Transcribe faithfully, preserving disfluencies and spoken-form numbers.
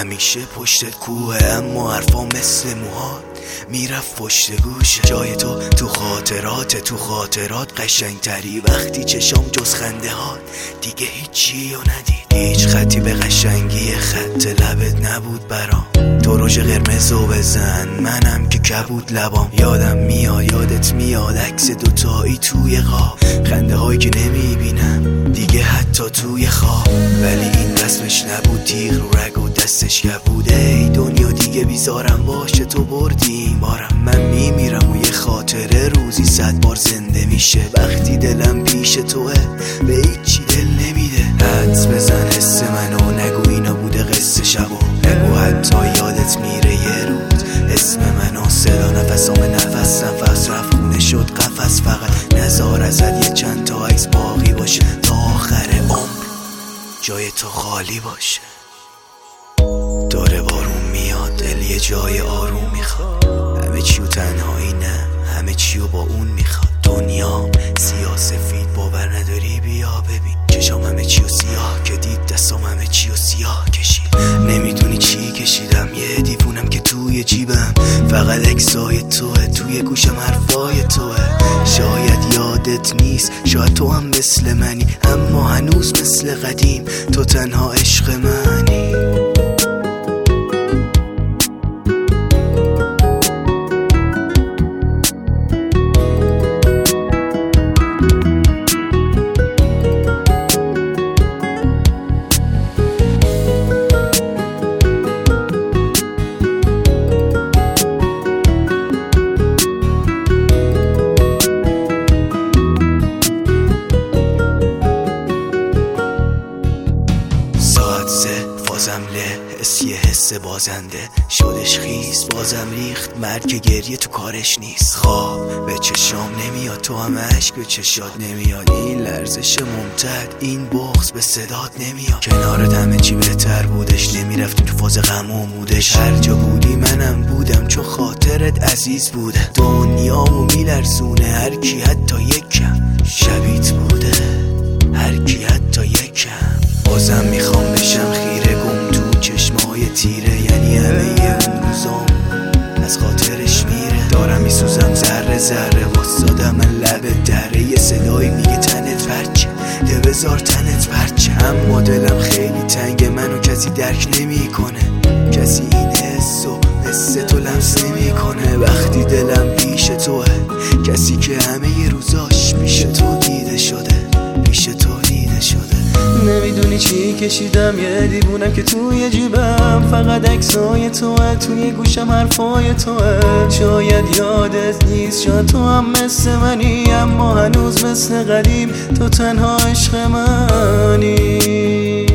همیشه پشتت کوه، اما حرفا مثل موهات میرفت پشت گوشه. جای تو تو خاطرات، تو خاطرات قشنگتری وقتی چشام جز خنده هات دیگه هیچی رو ندید. هیچ خطی به قشنگی خط لبت نبود برام. تو رژ قرمزو بزن منم که کبود لبام. یادم میاد یادت میاد عکس دوتایی توی خواب، خنده هایی که نمیبینم دیگه حتی توی خواب. ولی این رسمش نبود، تیغ رو رگ و دستش کبود. ای دنیا دیگه بیزارم باشه، تو بردی بارم. من میمیرم و یه خاطره روزی صد بار زنده میشه. وقتی دلم پیش توه به هیچی دل نمیده. حدس بزن حس منو، نگو اینا بوده قصه شبا. نگو حتی یادت میره یه روز اسم منو. صدا نفسام نفس نفس رفت خونه شد قفس. فقط نزار ازت یه چند تا عکس باقی باشه تا آخر عمر جای تو خالی باشه. داره بارون میاد، دل یه جای آروم میخواد. همه چیو تنهایی نه، همه چیو با اون میخواد. دنیا سیاه سفید باور نداری بیا ببین. چشام همه چیو سیاه که دید، دستام همه چیو سیاه کشید. نمیدونی چی کشیدم، یه دیوونم که توی جیبم. فقط اکسای توه، توی گوشم حرفای توه. شاید یادت نیست، شاید تو هم مثل منی، اما هنوز مثل قدیم تو تنها عشق منی. بازم له حس یه حس بازنده شدش خیس. بازم ریخت مرگ گریه تو کارش نیست. خواب به چشام نمیاد، تو هم عشق به چشات نمیاد. این لرزش ممتد، این بغض به صدات نمیاد. کنارت همه چی بهتر بودش، نمیرفتیم تو فاز غم و مودش. هر جا بودی منم بودم چون خاطرت عزیز بوده. دنیامو میلرزونه هر کی حتی یکم شبیت بوده. هر کی حتی یکم. بازم میخوام بشم خیره گم تو چشمای تیره. یعنی همه یه اون روزام از خاطرش میره. دارم میسوزم ذره ذره، واسادم من لب دره. یه صدایی میگه تنت برچه، ده بذار تنت برچه. اما دلم خیلی تنگه، منو کسی درک نمیکنه. کسی این حسو حس تو لمس نمیکنه. وقتی دلم پیش توه، کسی که همه ی روزاش پیش تو دیده شده، پیش تو دیده شده. نمیدونی چی کشیدم، یه دیوونم که توی جیبم. فقط عکسای توه، توی گوشم حرفای توه. شاید یادت نیست، شاید تو هم مثل منی، اما هنوز مثل قدیم تو تنها عشق منی.